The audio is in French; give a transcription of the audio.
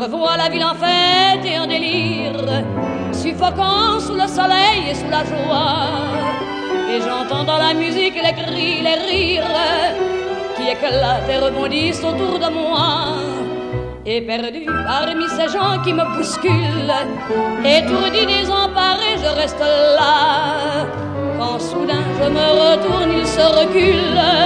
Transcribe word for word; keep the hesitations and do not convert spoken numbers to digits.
revois la ville en fête et en délire, suffocant sous le soleil et sous la joie. Et j'entends dans la musique les cris, les rires qui éclatent et rebondissent autour de moi. Et perdu parmi ces gens qui me bousculent, étourdi, désemparé, je reste là. Quand soudain je me retourne, il se recule.